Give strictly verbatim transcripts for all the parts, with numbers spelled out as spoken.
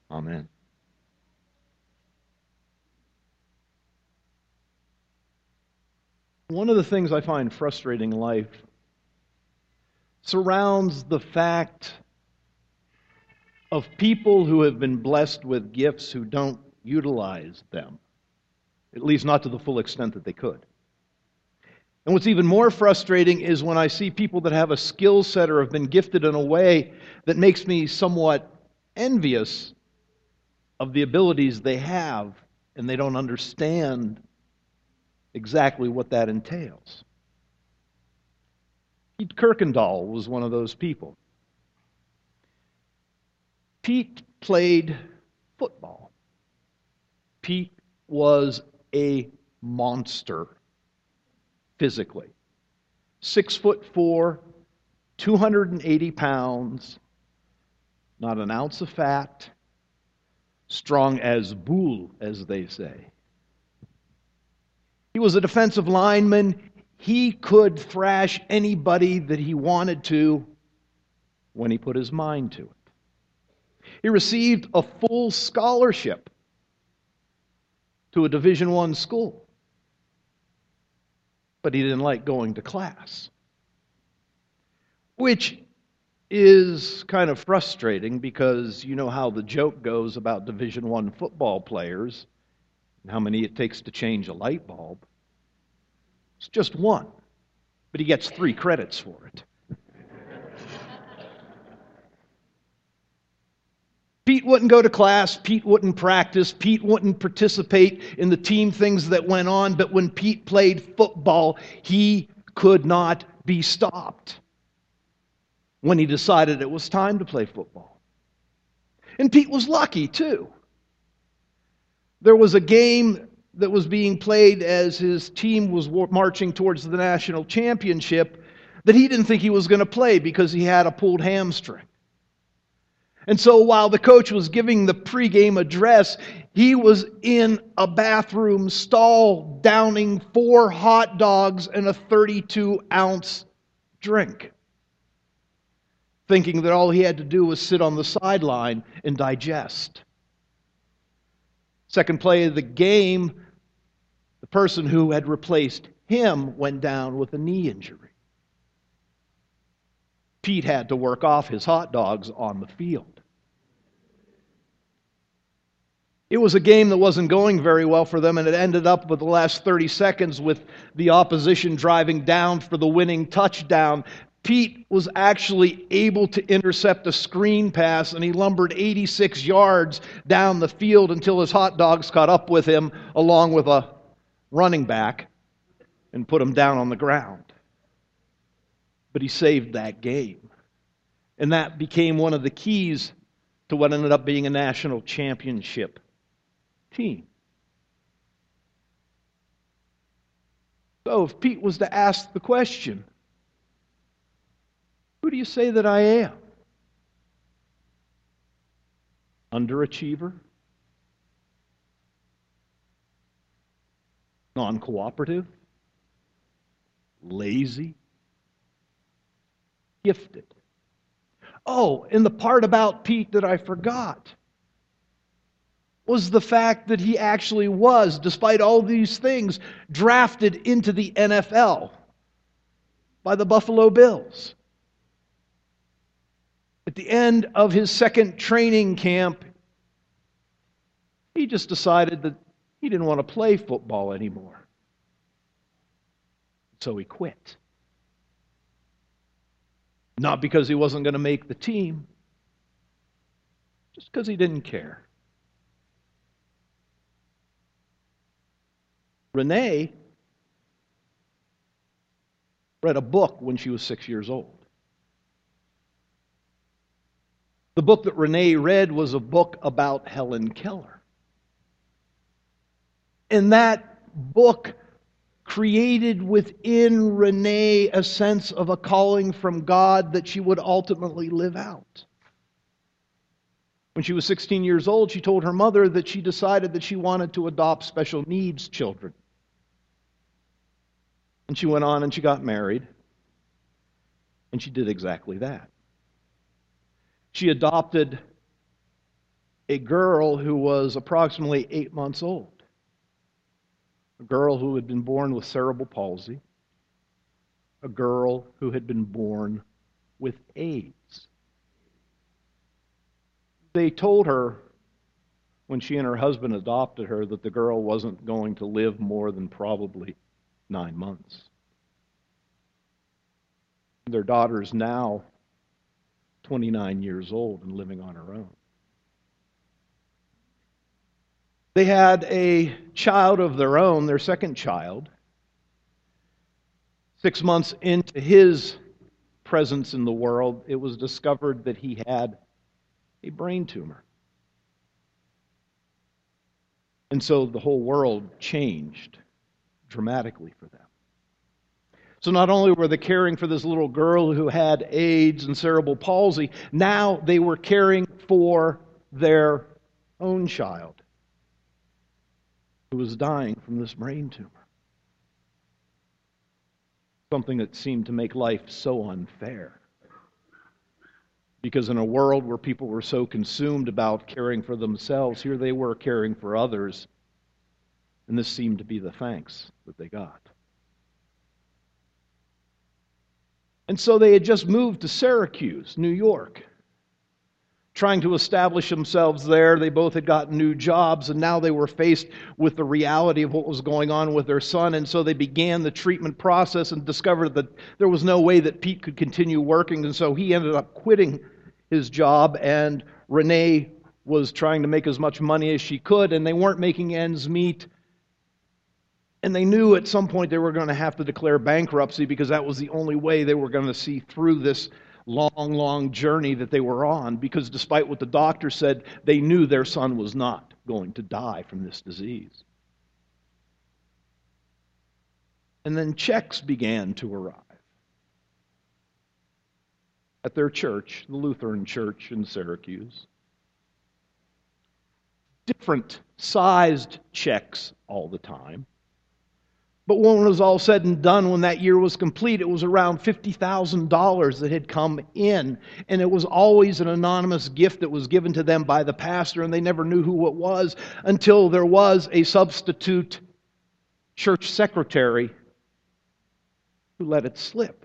Amen. One of the things I find frustrating in life surrounds the fact of people who have been blessed with gifts who don't utilize them, at least not to the full extent that they could. And what's even more frustrating is when I see people that have a skill set or have been gifted in a way that makes me somewhat envious of the abilities they have, and they don't understand exactly what that entails. Pete Kirkendall was one of those people. Pete played football. Pete was a monster physically. Six foot four, two hundred eighty pounds, not an ounce of fat, strong as bull, as they say. He was a defensive lineman. He could thrash anybody that he wanted to when he put his mind to it. He received a full scholarship to a Division One school, but he didn't like going to class, which is kind of frustrating because you know how the joke goes about Division One football players and how many it takes to change a light bulb. It's just one, but he gets three credits for it. Pete wouldn't go to class, Pete wouldn't practice, Pete wouldn't participate in the team things that went on, but when Pete played football, he could not be stopped when he decided it was time to play football. And Pete was lucky, too. There was a game that was being played as his team was marching towards the national championship that he didn't think he was going to play because he had a pulled hamstring. And so while the coach was giving the pregame address, he was in a bathroom stall downing four hot dogs and a thirty-two ounce drink, thinking that all he had to do was sit on the sideline and digest. Second play of the game, the person who had replaced him went down with a knee injury. Pete had to work off his hot dogs on the field. It was a game that wasn't going very well for them, and it ended up with the last thirty seconds with the opposition driving down for the winning touchdown. Pete was actually able to intercept a screen pass, and he lumbered eighty-six yards down the field until his hot dogs caught up with him, along with a running back, and put him down on the ground. But he saved that game. And that became one of the keys to what ended up being a national championship team. So if Pete was to ask the question, who do you say that I am? Underachiever? Non-cooperative? Lazy? Gifted? Oh, and the part about Pete that I forgot was the fact that he actually was, despite all these things, drafted into the N F L by the Buffalo Bills. At the end of his second training camp, he just decided that he didn't want to play football anymore. So he quit. Not because he wasn't going to make the team, just because he didn't care. Renee read a book when she was six years old. The book that Renee read was a book about Helen Keller. And that book created within Renee a sense of a calling from God that she would ultimately live out. When she was sixteen years old, she told her mother that she decided that she wanted to adopt special needs children. And she went on and she got married. And she did exactly that. She adopted a girl who was approximately eight months old, a girl who had been born with cerebral palsy, a girl who had been born with AIDS. They told her when she and her husband adopted her that the girl wasn't going to live more than probably nine months. Their daughter's now twenty-nine years old and living on her own. They had a child of their own, their second child. Six months into his presence in the world, it was discovered that he had a brain tumor. And so the whole world changed dramatically for them. So not only were they caring for this little girl who had AIDS and cerebral palsy, now they were caring for their own child who was dying from this brain tumor. Something that seemed to make life so unfair. Because in a world where people were so consumed about caring for themselves, here they were caring for others, and this seemed to be the thanks that they got. And so they had just moved to Syracuse, New York, trying to establish themselves there. They both had gotten new jobs, and now they were faced with the reality of what was going on with their son. And so they began the treatment process and discovered that there was no way that Pete could continue working. And so he ended up quitting his job, and Renee was trying to make as much money as she could, and they weren't making ends meet. And they knew at some point they were going to have to declare bankruptcy because that was the only way they were going to see through this long, long journey that they were on, because despite what the doctor said, they knew their son was not going to die from this disease. And then checks began to arrive at their church, the Lutheran church in Syracuse. Different sized checks all the time. But when it was all said and done, when that year was complete, it was around fifty thousand dollars that had come in. And it was always an anonymous gift that was given to them by the pastor, and they never knew who it was until there was a substitute church secretary who let it slip.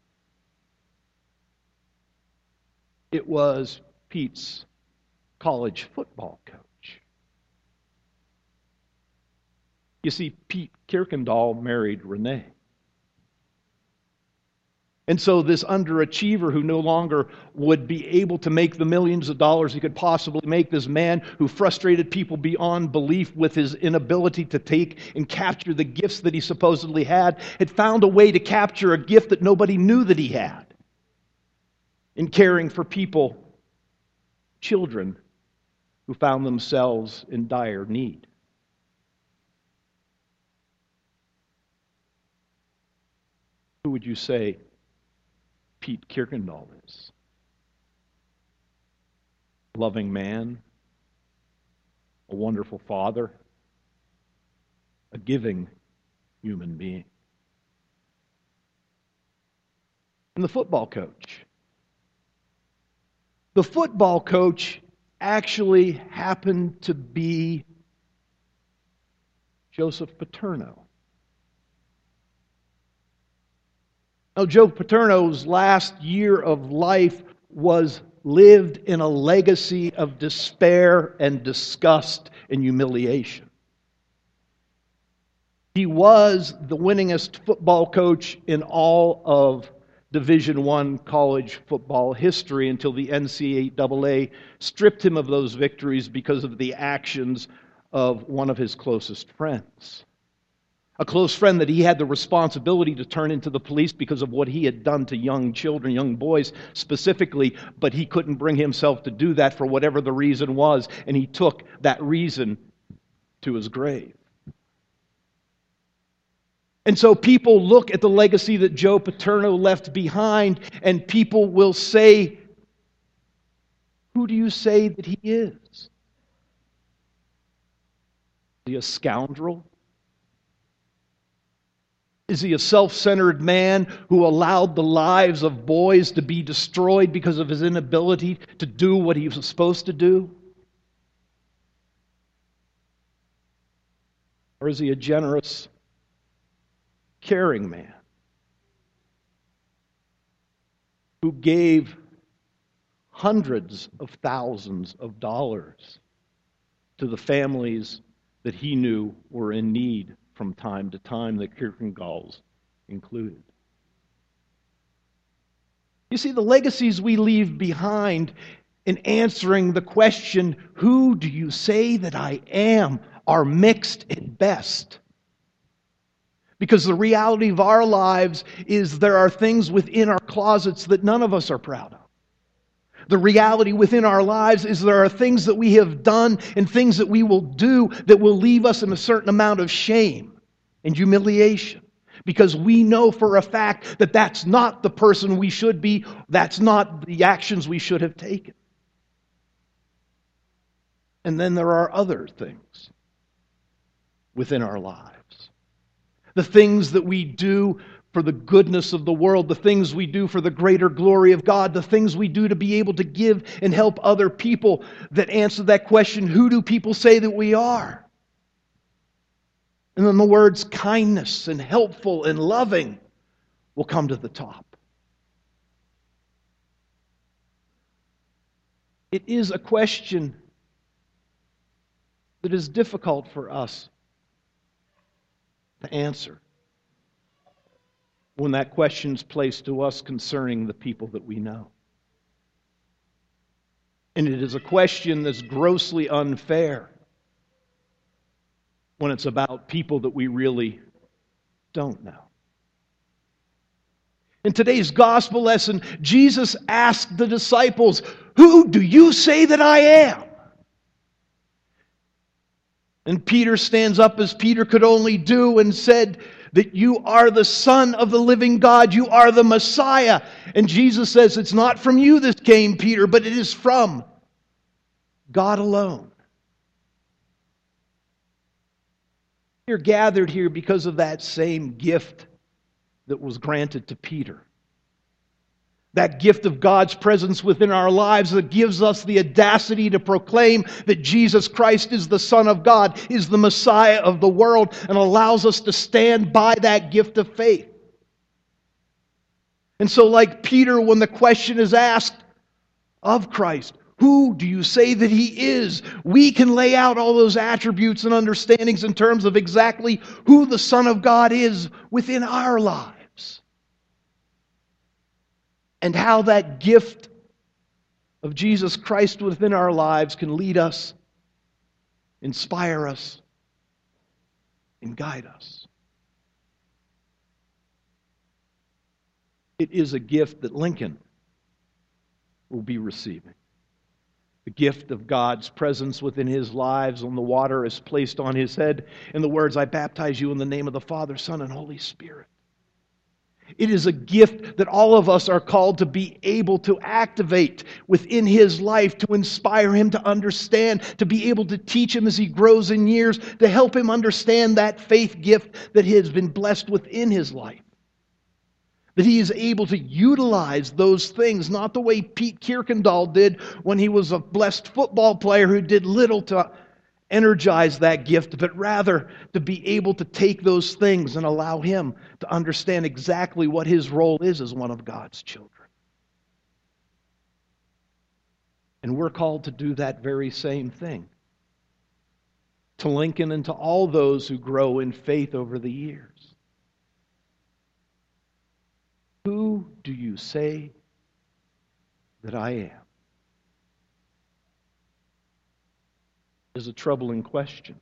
It was Pete's college football coach. You see, Pete Kirkendall married Renee. And so this underachiever who no longer would be able to make the millions of dollars he could possibly make, this man who frustrated people beyond belief with his inability to take and capture the gifts that he supposedly had, had found a way to capture a gift that nobody knew that he had in caring for people, children who found themselves in dire need. Who would you say Pete Kirkendall is? A loving man, a wonderful father, a giving human being. And the football coach. The football coach actually happened to be Joseph Paterno. Now, Joe Paterno's last year of life was lived in a legacy of despair and disgust and humiliation. He was the winningest football coach in all of Division One college football history until the N C double A stripped him of those victories because of the actions of one of his closest friends. A close friend that he had the responsibility to turn into the police because of what he had done to young children, young boys specifically, but he couldn't bring himself to do that for whatever the reason was, and he took that reason to his grave. And so people look at the legacy that Joe Paterno left behind, and people will say, who do you say that he is? Is he a scoundrel? Is he a self-centered man who allowed the lives of boys to be destroyed because of his inability to do what he was supposed to do? Or is he a generous, caring man who gave hundreds of thousands of dollars to the families that he knew were in need from time to time, the Kierkegaards included? You see, the legacies we leave behind in answering the question, who do you say that I am, are mixed at best. Because the reality of our lives is there are things within our closets that none of us are proud of. The reality within our lives is there are things that we have done and things that we will do that will leave us in a certain amount of shame and humiliation. Because we know for a fact that that's not the person we should be, that's not the actions we should have taken. And then there are other things within our lives. The things that we do for the goodness of the world, the things we do for the greater glory of God, the things we do to be able to give and help other people that answer that question, who do people say that we are? And then the words kindness and helpful and loving will come to the top. It is a question that is difficult for us to answer when that question is placed to us concerning the people that we know. And it is a question that's grossly unfair when it's about people that we really don't know. In today's gospel lesson, Jesus asked the disciples, who do you say that I am? And Peter stands up as Peter could only do and said that you are the Son of the living God. You are the Messiah. And Jesus says, it's not from you this came, Peter, but it is from God alone. You're gathered here because of that same gift that was granted to Peter. That gift of God's presence within our lives that gives us the audacity to proclaim that Jesus Christ is the Son of God, is the Messiah of the world, and allows us to stand by that gift of faith. And so, like Peter, when the question is asked of Christ, who do you say that He is? We can lay out all those attributes and understandings in terms of exactly who the Son of God is within our lives. And how that gift of Jesus Christ within our lives can lead us, inspire us, and guide us. It is a gift that Lincoln will be receiving. The gift of God's presence within his lives on the water is placed on his head in the words, I baptize you in the name of the Father, Son, and Holy Spirit. It is a gift that all of us are called to be able to activate within his life, to inspire him to understand, to be able to teach him as he grows in years, to help him understand that faith gift that he has been blessed within his life. That he is able to utilize those things, not the way Pete Kierkegaard did when he was a blessed football player who did little to energize that gift, but rather to be able to take those things and allow him to understand exactly what his role is as one of God's children. And we're called to do that very same thing. To Lincoln and to all those who grow in faith over the years. Who do you say that I am? Is a troubling question.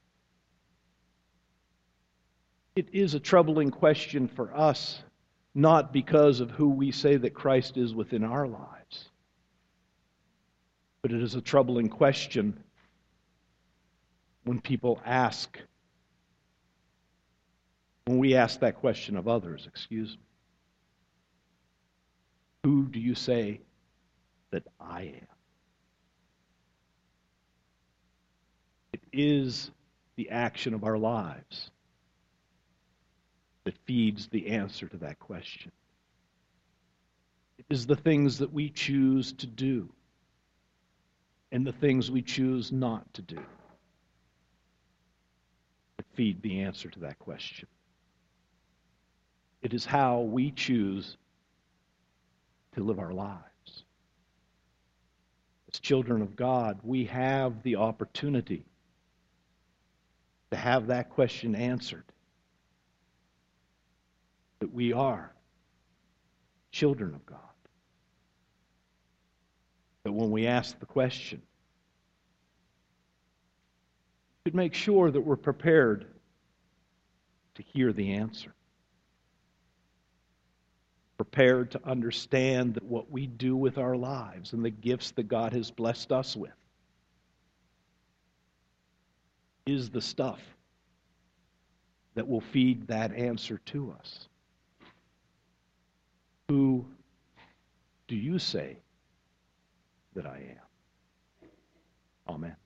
It is a troubling question for us, not because of who we say that Christ is within our lives, but it is a troubling question when people ask, when we ask that question of others, excuse me. Who do you say that I am? It is the action of our lives that feeds the answer to that question. It is the things that we choose to do and the things we choose not to do that feed the answer to that question. It is how we choose to live our lives. As children of God, we have the opportunity to have that question answered. That we are children of God. That when we ask the question, we should make sure that we're prepared to hear the answer. Prepared to understand that what we do with our lives and the gifts that God has blessed us with is the stuff that will feed that answer to us. Who do you say that I am? Amen.